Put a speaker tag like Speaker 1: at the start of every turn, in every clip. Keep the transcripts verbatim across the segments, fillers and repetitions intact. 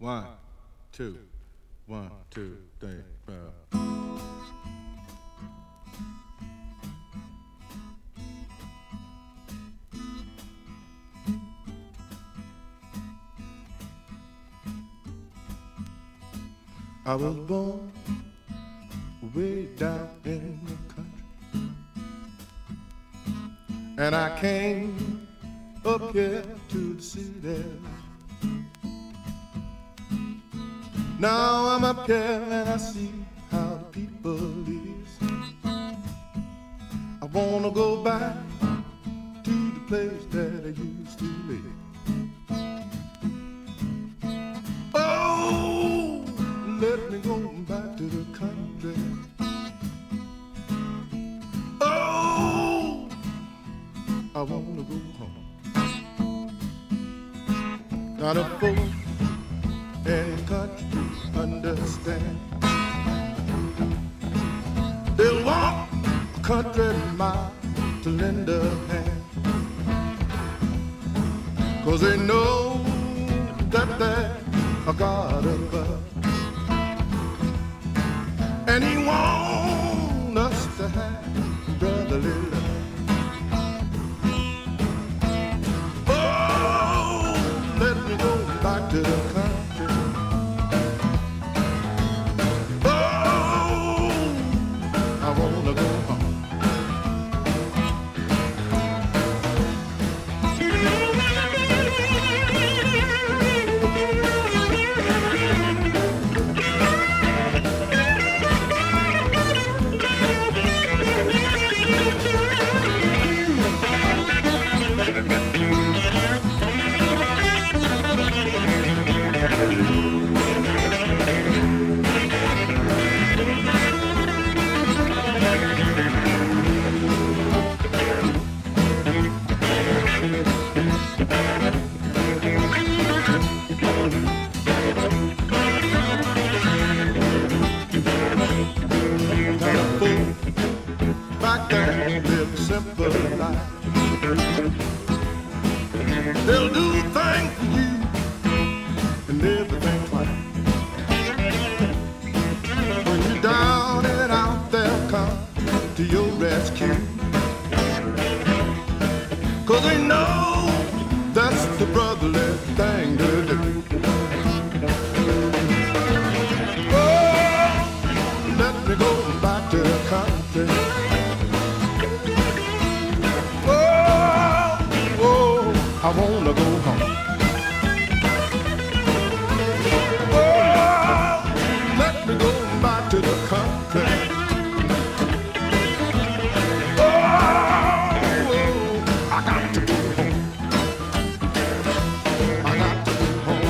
Speaker 1: One, two, one, two, three, four. I was born way down in the country, and I came up here to the city. Now I'm up here and I see how the people live. I wanna go back to the place that I used to live. Oh, let me go back to the country. Oh, I wanna go home. Got a folk in the country understand. They'll walk a country mile to lend a hand, 'cause they know that there's a God above, and He wants us to have brotherly love. Oh, let me go back to the country. They'll do things for you and everything twice. When you're down and out, they'll come to your rescue, 'cause they know that's the brotherly thing to do. Oh, let me go back to the country. I wanna go home. Oh, let me go back to the country. Oh, I got to go home. I got to go home.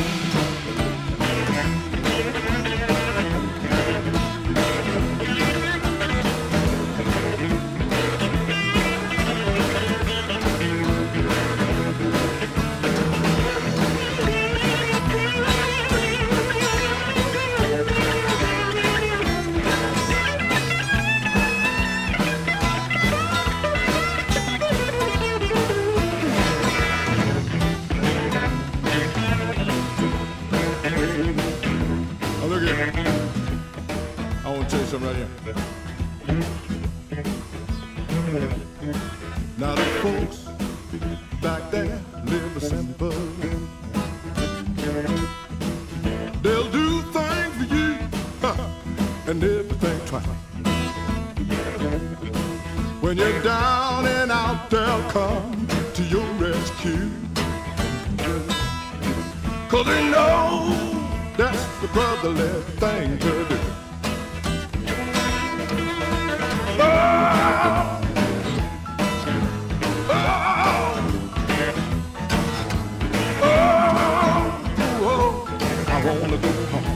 Speaker 1: I want to tell you something right here. Now the folks back there live a simple life. They'll do things for you, huh, and everything twice. When you're down and out, they'll come to your rescue, 'cause they know that's the brotherly thing to do. Oh, oh, oh, oh, I wanna go home.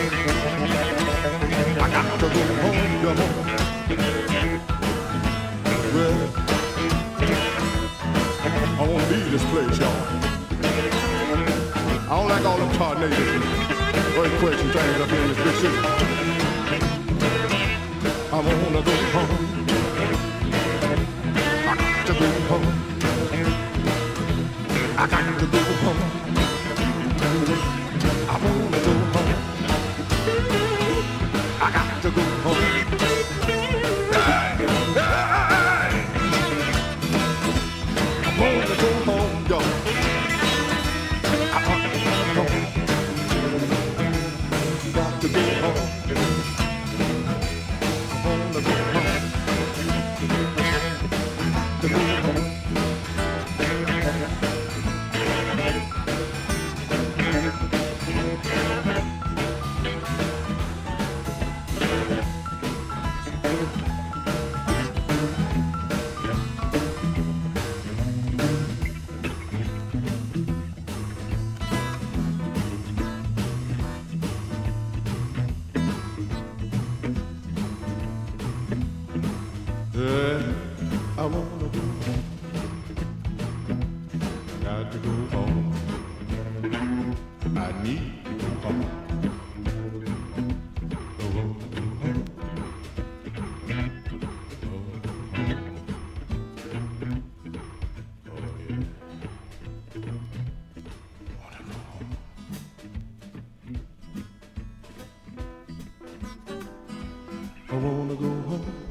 Speaker 1: I got to go home, you know. Well, I wanna leave this place, y'all. I don't like all them tornadoes and earthquakes and things up here in this big city. I wanna go home. I got to go home. I got to go home. I wanna go wanna go home. Got to go home. I need to go home. Go home, go home. Go home. Oh yeah. Wanna go home. I wanna go home.